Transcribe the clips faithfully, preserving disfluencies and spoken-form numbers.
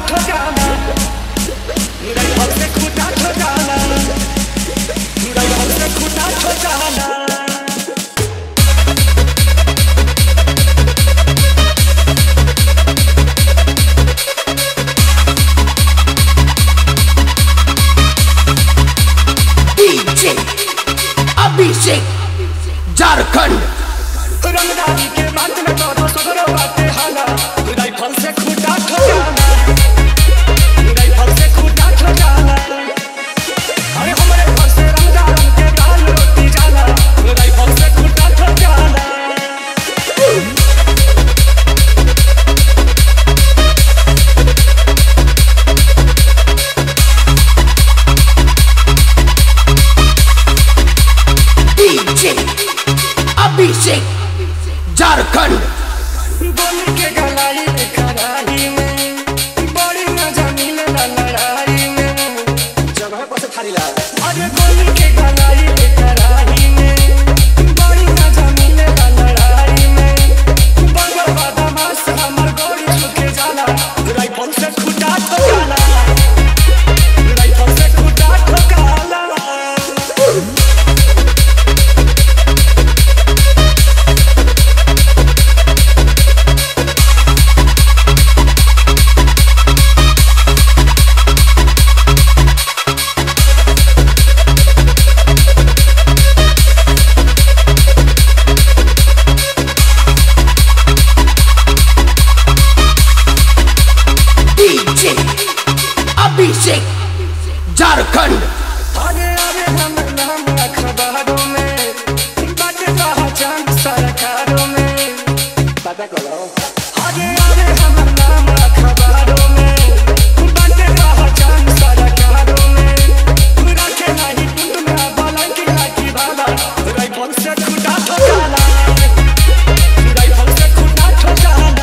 ठोकाना rifle से खूंटा ठोकाना rifle से खूंटा ठोकाना डीजे अभिषेक झारखंड रंगदारी के बात में तो सगरो बाटे हाला राइफल से खूंटा ठोकाना राइफल से खूंटा ठोकाना अरे हमारे घर से रंगदार के दाल रोटी जाला राइफल से खूंटा ठोकाना डीजे अभिषेक झारखंड गोली के गलाई में खराही में बड़ी मजा मिलेला लड़ाई में जगह पर से थारी ला अरे गोली के गलाई में खराही में बड़ी मजा मिलेला लड़ाई में बंगल बदमाश हमर गोली छुके जाला राइफल से खूंटा ठोकाला राइफल से खूंटा ठोकाला डीजे अभिषेक झारखंड आगे आगे हम नाम अखबारों में बाटे पहचान सरकारों में पता करो आगे आगे हम नाम अखबारों में बाटे पहचान सरकारों में रखे नहीं टूट में बालन की लाठी वाला राइफल से खूंटा ठोकाना राइफल से खूंटा ठोकाना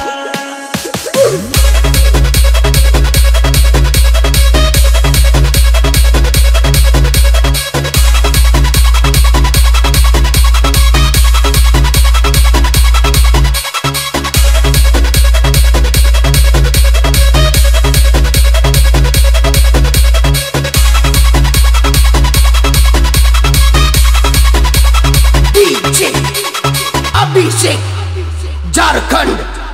डीजे अभिषेक झारखंड।